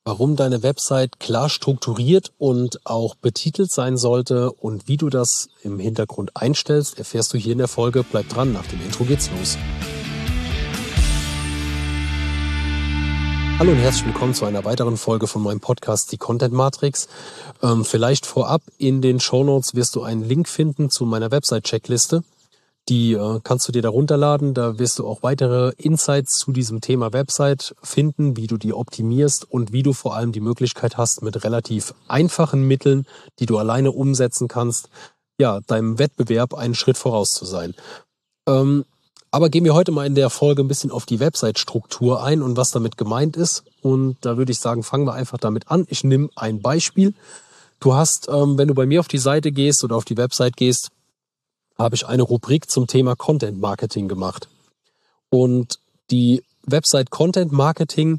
Warum deine Website klar strukturiert und auch betitelt sein sollte und wie du das im Hintergrund einstellst, erfährst du hier in der Folge. Bleib dran, nach dem Intro geht's los. Hallo und herzlich willkommen zu einer weiteren Folge von meinem Podcast, die Content Matrix. Vielleicht vorab, in den Shownotes wirst du einen Link finden zu meiner Website-Checkliste. Die kannst du dir da runterladen. Da wirst du auch weitere Insights zu diesem Thema Website finden, wie du die optimierst und wie du vor allem die Möglichkeit hast, mit relativ einfachen Mitteln, die du alleine umsetzen kannst, ja, deinem Wettbewerb einen Schritt voraus zu sein. Aber gehen wir heute mal in der Folge ein bisschen auf die Website-Struktur ein und was damit gemeint ist. Und da würde ich sagen, fangen wir einfach damit an. Ich nehme ein Beispiel. Du hast, wenn du bei mir auf die Seite gehst oder auf die Website gehst, habe ich eine Rubrik zum Thema Content Marketing gemacht. Und die Website Content Marketing,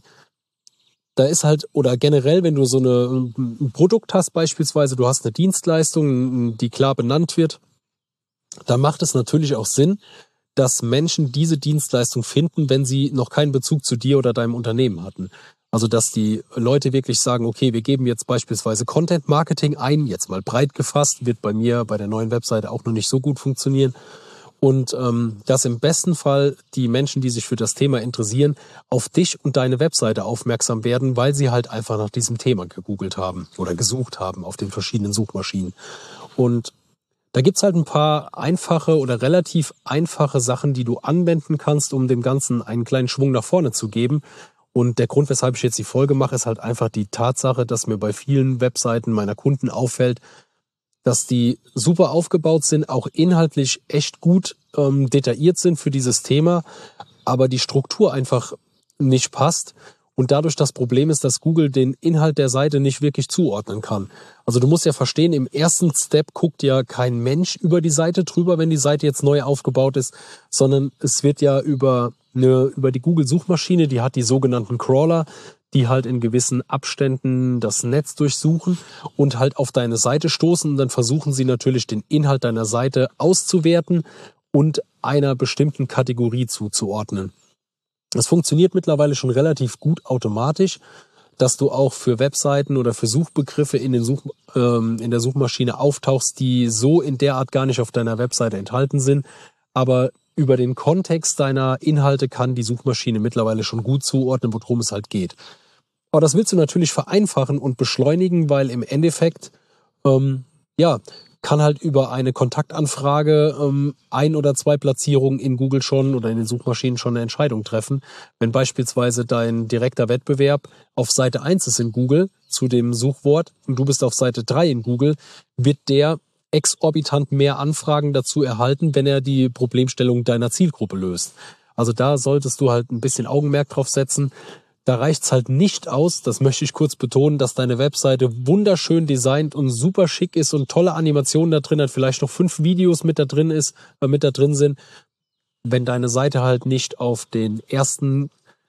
da ist halt, oder generell, wenn du so ein Produkt hast beispielsweise, du hast eine Dienstleistung, die klar benannt wird, dann macht es natürlich auch Sinn, dass Menschen diese Dienstleistung finden, wenn sie noch keinen Bezug zu dir oder deinem Unternehmen hatten. Also dass die Leute wirklich sagen, okay, wir geben jetzt beispielsweise Content Marketing ein, jetzt mal breit gefasst, wird bei mir bei der neuen Webseite auch noch nicht so gut funktionieren. Und dass im besten Fall die Menschen, die sich für das Thema interessieren, auf dich und deine Webseite aufmerksam werden, weil sie halt einfach nach diesem Thema gegoogelt haben oder gesucht haben auf den verschiedenen Suchmaschinen. Und da gibt's halt ein paar einfache oder relativ einfache Sachen, die du anwenden kannst, um dem Ganzen einen kleinen Schwung nach vorne zu geben. Und der Grund, weshalb ich jetzt die Folge mache, ist halt einfach die Tatsache, dass mir bei vielen Webseiten meiner Kunden auffällt, dass die super aufgebaut sind, auch inhaltlich echt gut detailliert sind für dieses Thema, aber die Struktur einfach nicht passt. Und dadurch das Problem ist, dass Google den Inhalt der Seite nicht wirklich zuordnen kann. Also du musst ja verstehen, im ersten Step guckt ja kein Mensch über die Seite drüber, wenn die Seite jetzt neu aufgebaut ist, sondern es wird ja über die Google-Suchmaschine, die hat die sogenannten Crawler, die halt in gewissen Abständen das Netz durchsuchen und halt auf deine Seite stoßen. Und dann versuchen sie natürlich, den Inhalt deiner Seite auszuwerten und einer bestimmten Kategorie zuzuordnen. Das funktioniert mittlerweile schon relativ gut automatisch, dass du auch für Webseiten oder für Suchbegriffe in der Suchmaschine auftauchst, die so in der Art gar nicht auf deiner Webseite enthalten sind. Aber über den Kontext deiner Inhalte kann die Suchmaschine mittlerweile schon gut zuordnen, worum es halt geht. Aber das willst du natürlich vereinfachen und beschleunigen, weil im Endeffekt, kann halt über eine Kontaktanfrage ein oder zwei Platzierungen in Google schon oder in den Suchmaschinen schon eine Entscheidung treffen. Wenn beispielsweise dein direkter Wettbewerb auf Seite 1 ist in Google zu dem Suchwort und du bist auf Seite 3 in Google, wird der exorbitant mehr Anfragen dazu erhalten, wenn er die Problemstellung deiner Zielgruppe löst. Also da solltest du halt ein bisschen Augenmerk drauf setzen. Da reicht's halt nicht aus, das möchte ich kurz betonen, dass deine Webseite wunderschön designt und super schick ist und tolle Animationen da drin hat, vielleicht noch 5 Videos mit da drin sind. Wenn deine Seite halt nicht auf den ersten,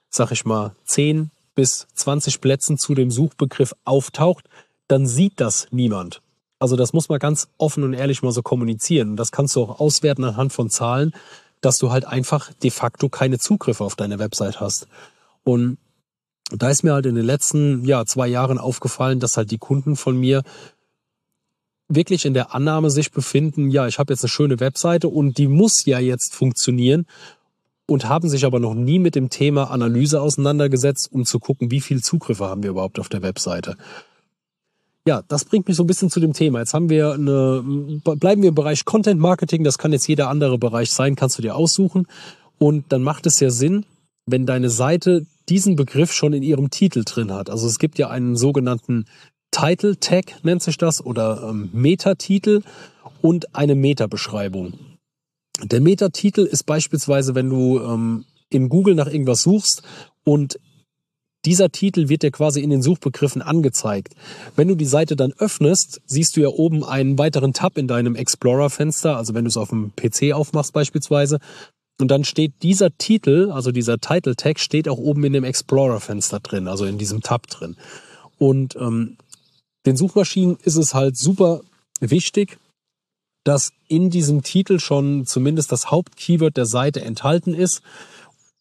10 bis 20 Plätzen zu dem Suchbegriff auftaucht, dann sieht das niemand. Also das muss man ganz offen und ehrlich mal so kommunizieren. Und das kannst du auch auswerten anhand von Zahlen, dass du halt einfach de facto keine Zugriffe auf deine Website hast. Und da ist mir halt in den letzten 2 Jahren aufgefallen, dass halt die Kunden von mir wirklich in der Annahme sich befinden, ich habe jetzt eine schöne Webseite und die muss ja jetzt funktionieren und haben sich aber noch nie mit dem Thema Analyse auseinandergesetzt, um zu gucken, wie viele Zugriffe haben wir überhaupt auf der Webseite. Ja, das bringt mich so ein bisschen zu dem Thema. Jetzt haben wir bleiben wir im Bereich Content Marketing, das kann jetzt jeder andere Bereich sein, kannst du dir aussuchen. Und dann macht es ja Sinn, wenn deine Seite diesen Begriff schon in ihrem Titel drin hat. Also es gibt ja einen sogenannten Title Tag, nennt sich das, oder Metatitel und eine Metabeschreibung. Der Metatitel ist beispielsweise, wenn du in Google nach irgendwas suchst und dieser Titel wird dir quasi in den Suchbegriffen angezeigt. Wenn du die Seite dann öffnest, siehst du ja oben einen weiteren Tab in deinem Explorer-Fenster, also wenn du es auf dem PC aufmachst beispielsweise. Und dann steht dieser Titel, also dieser Title Tag, steht auch oben in dem Explorer-Fenster drin, also in diesem Tab drin. Und den Suchmaschinen ist es halt super wichtig, dass in diesem Titel schon zumindest das Hauptkeyword der Seite enthalten ist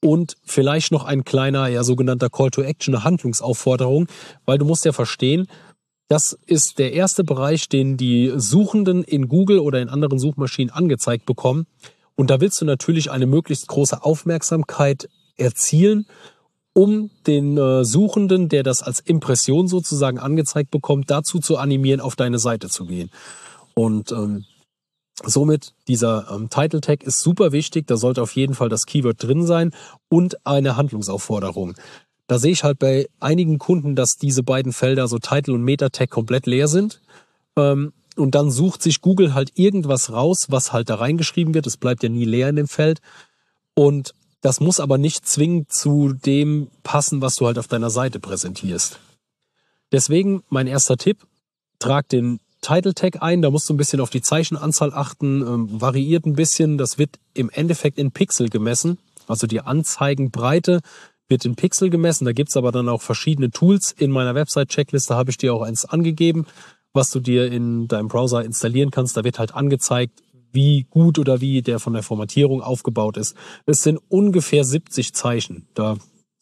und vielleicht noch ein kleiner, ja, sogenannter Call to Action, eine Handlungsaufforderung, weil du musst ja verstehen, das ist der erste Bereich, den die Suchenden in Google oder in anderen Suchmaschinen angezeigt bekommen. Und da willst du natürlich eine möglichst große Aufmerksamkeit erzielen, um den Suchenden, der das als Impression sozusagen angezeigt bekommt, dazu zu animieren, auf deine Seite zu gehen. Und somit dieser Title Tag ist super wichtig. Da sollte auf jeden Fall das Keyword drin sein und eine Handlungsaufforderung. Da sehe ich halt bei einigen Kunden, dass diese beiden Felder, so Title und Meta Tag, komplett leer sind. Und dann sucht sich Google halt irgendwas raus, was halt da reingeschrieben wird. Es bleibt ja nie leer in dem Feld. Und das muss aber nicht zwingend zu dem passen, was du halt auf deiner Seite präsentierst. Deswegen mein erster Tipp, trag den Title Tag ein, da musst du ein bisschen auf die Zeichenanzahl achten, variiert ein bisschen, das wird im Endeffekt in Pixel gemessen, also die Anzeigenbreite wird in Pixel gemessen, da gibt's aber dann auch verschiedene Tools. In meiner Website-Checkliste habe ich dir auch eins angegeben, was du dir in deinem Browser installieren kannst, da wird halt angezeigt, wie gut oder wie der von der Formatierung aufgebaut ist. Es sind ungefähr 70 Zeichen, da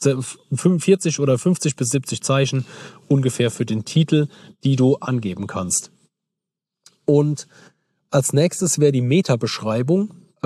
45 oder 50 bis 70 Zeichen ungefähr für den Titel, die du angeben kannst. Und als nächstes wäre die Meta-Beschreibung.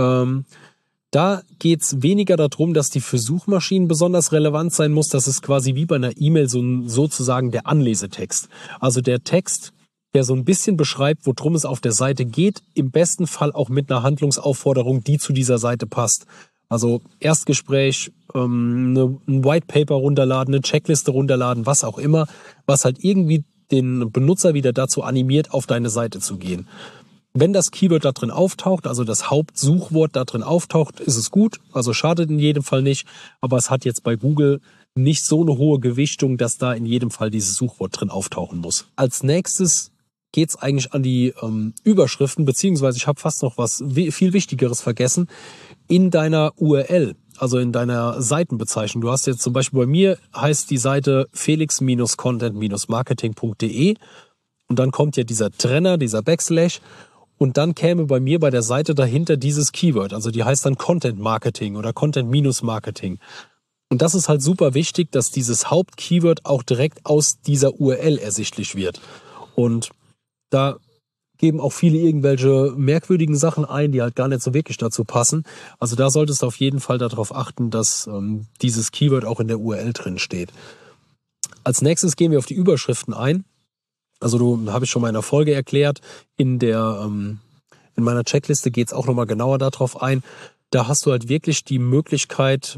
Da geht's weniger darum, dass die für Suchmaschinen besonders relevant sein muss. Das ist quasi wie bei einer E-Mail sozusagen der Anlesetext. Also der Text, der so ein bisschen beschreibt, worum es auf der Seite geht, im besten Fall auch mit einer Handlungsaufforderung, die zu dieser Seite passt. Also Erstgespräch, ein White Paper runterladen, eine Checkliste runterladen, was auch immer, was halt irgendwie den Benutzer wieder dazu animiert, auf deine Seite zu gehen. Wenn das Keyword da drin auftaucht, also das Hauptsuchwort da drin auftaucht, ist es gut, also schadet in jedem Fall nicht, aber es hat jetzt bei Google nicht so eine hohe Gewichtung, dass da in jedem Fall dieses Suchwort drin auftauchen muss. Als nächstes geht's eigentlich an die Überschriften, beziehungsweise ich habe fast noch was viel Wichtigeres vergessen, in deiner URL, also in deiner Seitenbezeichnung. Du hast jetzt zum Beispiel bei mir, heißt die Seite felix-content-marketing.de und dann kommt ja dieser Trenner, dieser Backslash und dann käme bei mir bei der Seite dahinter dieses Keyword, also die heißt dann Content Marketing oder Content-Marketing. Und das ist halt super wichtig, dass dieses Hauptkeyword auch direkt aus dieser URL ersichtlich wird. Und da geben auch viele irgendwelche merkwürdigen Sachen ein, die halt gar nicht so wirklich dazu passen. Also da solltest du auf jeden Fall darauf achten, dass dieses Keyword auch in der URL drin steht. Als nächstes gehen wir auf die Überschriften ein. Also habe ich schon mal in der Folge erklärt, in meiner Checkliste geht es auch nochmal genauer darauf ein. Da hast du halt wirklich die Möglichkeit,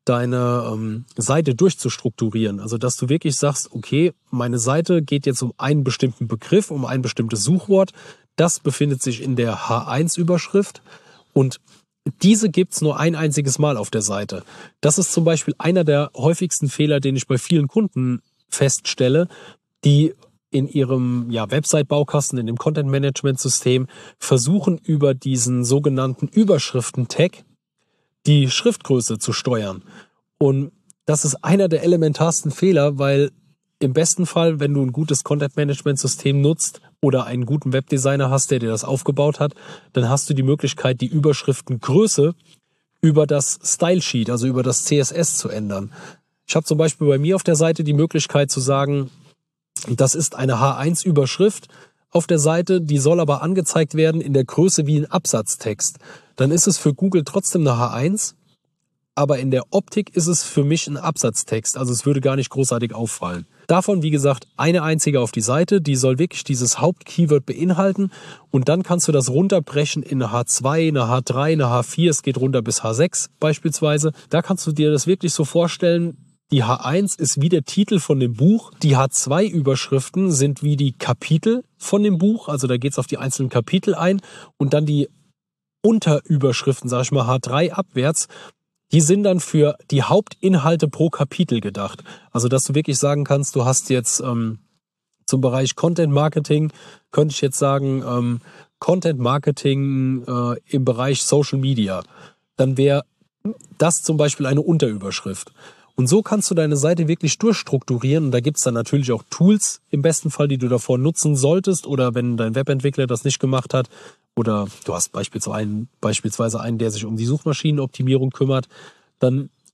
deine Seite durchzustrukturieren. Also dass du wirklich sagst, okay, meine Seite geht jetzt um einen bestimmten Begriff, um ein bestimmtes Suchwort. Das befindet sich in der H1-Überschrift und diese gibt's nur ein einziges Mal auf der Seite. Das ist zum Beispiel einer der häufigsten Fehler, den ich bei vielen Kunden feststelle, die in ihrem Website-Baukasten, in dem Content-Management-System versuchen, über diesen sogenannten Überschriften-Tag die Schriftgröße zu steuern. Und das ist einer der elementarsten Fehler, weil im besten Fall, wenn du ein gutes Content-Management-System nutzt oder einen guten Webdesigner hast, der dir das aufgebaut hat, dann hast du die Möglichkeit, die Überschriftengröße über das Style-Sheet, also über das CSS zu ändern. Ich habe zum Beispiel bei mir auf der Seite die Möglichkeit zu sagen, das ist eine H1-Überschrift auf der Seite, die soll aber angezeigt werden in der Größe wie ein Absatztext. Dann ist es für Google trotzdem eine H1, aber in der Optik ist es für mich ein Absatztext, also es würde gar nicht großartig auffallen. Davon, wie gesagt, eine einzige auf die Seite, die soll wirklich dieses Hauptkeyword beinhalten und dann kannst du das runterbrechen in eine H2, eine H3, eine H4, es geht runter bis H6 beispielsweise. Da kannst du dir das wirklich so vorstellen, die H1 ist wie der Titel von dem Buch. Die H2-Überschriften sind wie die Kapitel von dem Buch. Also da geht es auf die einzelnen Kapitel ein. Und dann die Unterüberschriften, sage ich mal H3 abwärts, die sind dann für die Hauptinhalte pro Kapitel gedacht. Also dass du wirklich sagen kannst, du hast jetzt zum Bereich Content Marketing, könnte ich jetzt sagen, Content Marketing im Bereich Social Media. Dann wäre das zum Beispiel eine Unterüberschrift. Und so kannst du deine Seite wirklich durchstrukturieren. Und da gibt's dann natürlich auch Tools im besten Fall, die du davor nutzen solltest. Oder wenn dein Webentwickler das nicht gemacht hat. Oder du hast beispielsweise einen, der sich um die Suchmaschinenoptimierung kümmert. Dann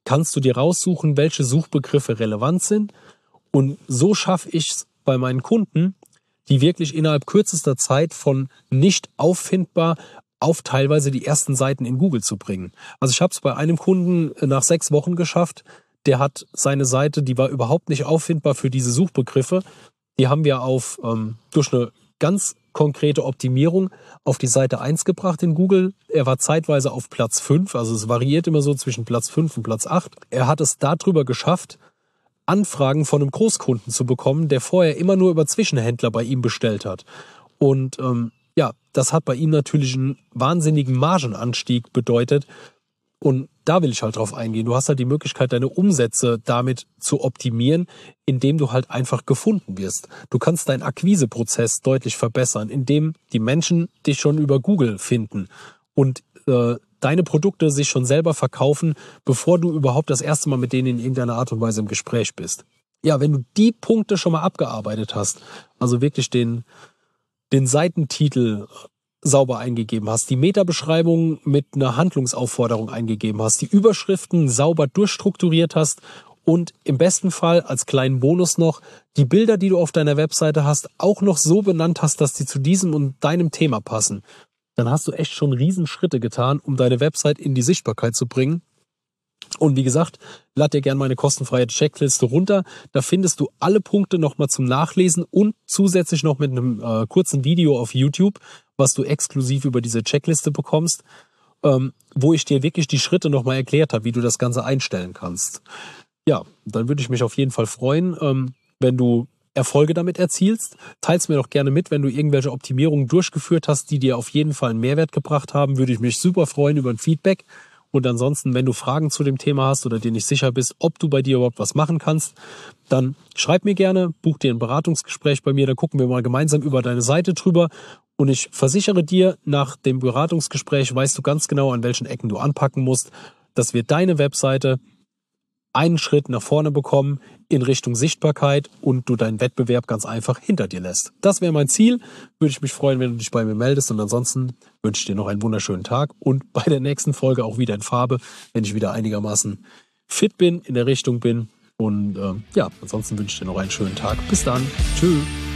kannst du dir raussuchen, welche Suchbegriffe relevant sind. Und so schaffe ich es bei meinen Kunden, die wirklich innerhalb kürzester Zeit von nicht auffindbar auf teilweise die ersten Seiten in Google zu bringen. Also ich habe es bei einem Kunden nach 6 Wochen geschafft. Der hat seine Seite, die war überhaupt nicht auffindbar für diese Suchbegriffe. Die haben wir durch eine ganz konkrete Optimierung auf die Seite 1 gebracht in Google. Er war zeitweise auf Platz 5, also es variiert immer so zwischen Platz 5 und Platz 8. Er hat es darüber geschafft, Anfragen von einem Großkunden zu bekommen, der vorher immer nur über Zwischenhändler bei ihm bestellt hat. Und das hat bei ihm natürlich einen wahnsinnigen Margenanstieg bedeutet. Und da will ich halt drauf eingehen. Du hast halt die Möglichkeit, deine Umsätze damit zu optimieren, indem du halt einfach gefunden wirst. Du kannst deinen Akquiseprozess deutlich verbessern, indem die Menschen dich schon über Google finden und deine Produkte sich schon selber verkaufen, bevor du überhaupt das erste Mal mit denen in irgendeiner Art und Weise im Gespräch bist. Ja, wenn du die Punkte schon mal abgearbeitet hast, also wirklich den Seitentitel sauber eingegeben hast, die Metabeschreibung mit einer Handlungsaufforderung eingegeben hast, die Überschriften sauber durchstrukturiert hast und im besten Fall als kleinen Bonus noch die Bilder, die du auf deiner Webseite hast, auch noch so benannt hast, dass die zu diesem und deinem Thema passen, dann hast du echt schon Riesenschritte getan, um deine Website in die Sichtbarkeit zu bringen. Und wie gesagt, lad dir gerne meine kostenfreie Checkliste runter. Da findest du alle Punkte nochmal zum Nachlesen und zusätzlich noch mit einem kurzen Video auf YouTube, was du exklusiv über diese Checkliste bekommst, wo ich dir wirklich die Schritte nochmal erklärt habe, wie du das Ganze einstellen kannst. Ja, dann würde ich mich auf jeden Fall freuen, wenn du Erfolge damit erzielst. Teils mir doch gerne mit, wenn du irgendwelche Optimierungen durchgeführt hast, die dir auf jeden Fall einen Mehrwert gebracht haben. Würde ich mich super freuen über ein Feedback. Und ansonsten, wenn du Fragen zu dem Thema hast oder dir nicht sicher bist, ob du bei dir überhaupt was machen kannst, dann schreib mir gerne, buch dir ein Beratungsgespräch bei mir, da gucken wir mal gemeinsam über deine Seite drüber. Und ich versichere dir, nach dem Beratungsgespräch weißt du ganz genau, an welchen Ecken du anpacken musst, dass wir deine Webseite einen Schritt nach vorne bekommen in Richtung Sichtbarkeit und du deinen Wettbewerb ganz einfach hinter dir lässt. Das wäre mein Ziel. Würde ich mich freuen, wenn du dich bei mir meldest. Und ansonsten wünsche ich dir noch einen wunderschönen Tag und bei der nächsten Folge auch wieder in Farbe, wenn ich wieder einigermaßen fit bin, in der Richtung bin. Und ansonsten wünsche ich dir noch einen schönen Tag. Bis dann. Tschüss.